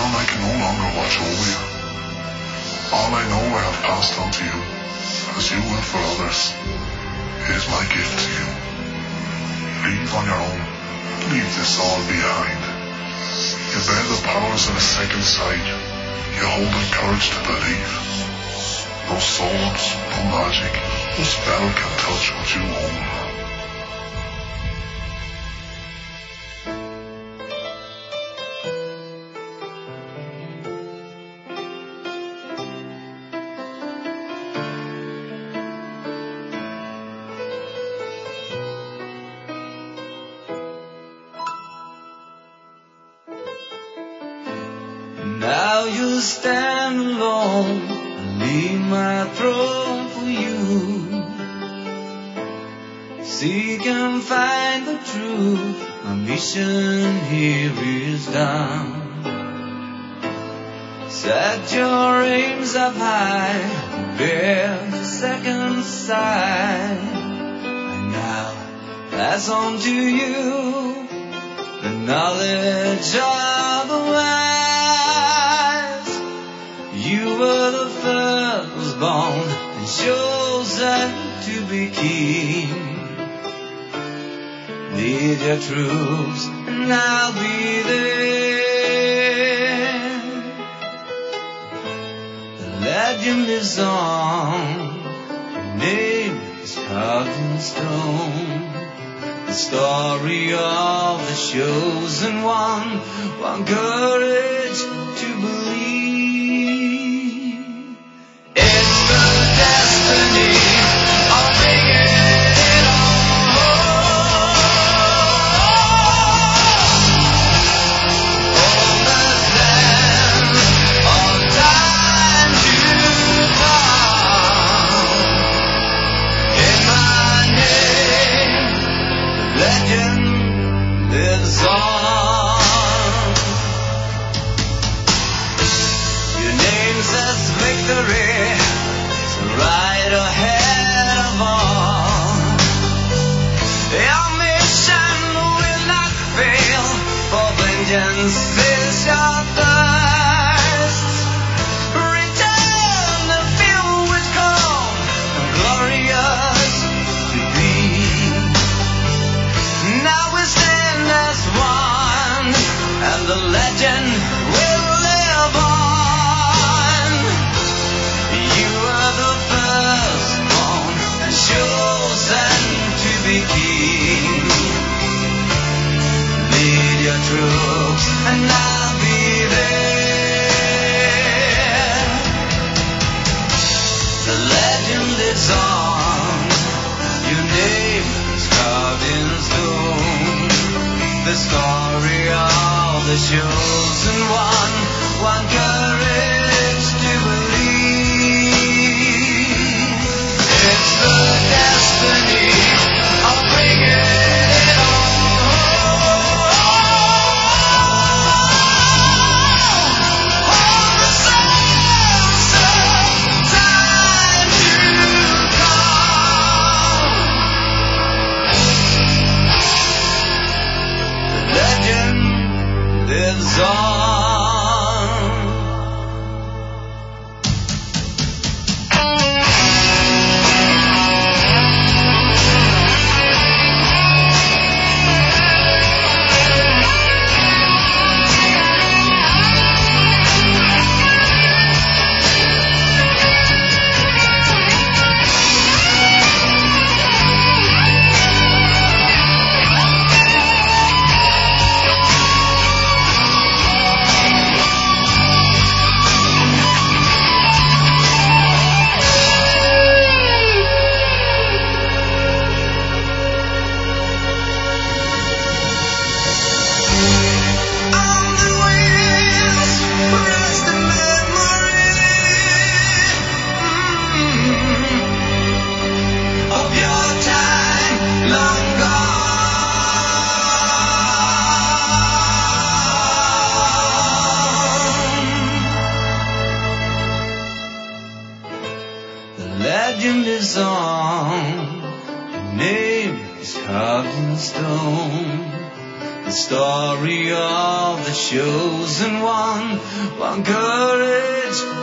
son, I can no longer watch over you. All I know I have passed on to you, as you will for others. It is my gift to you. Leave on your own. Leave this all behind. You bear the powers of a second sight. You hold the courage to believe. No swords, no magic, no spell can touch what you own. Now you stand alone, I leave my throne for you. Seek and find the truth, my mission here is done. Set your aims up high, bear the second sight. And now pass on to you the knowledge of the wise. You were the firstborn and chosen to be king. Lead your troops and I'll be there. The legend lives on, your name is carved in stone. The story of the chosen one courage to believe. It's the destiny of bringing it on. Promised land of time to come. In my name, the legend lives on. Your name says victory, so right ahead of all. Your mission will not fail, for vengeance is your thirst. Return the field with calm and glorious to be. Now we stand as one, and the legend will live on. You are the firstborn and chosen to be king. Lead your troops and I'll be there. The legend lives on, your name is carved in stone. The story of the chosen one courage to believe. It's the destiny of bringing it on. The sands of time to come. The legend lives on. Legend is on, your name is carved in stone. The the story of the chosen one. One courage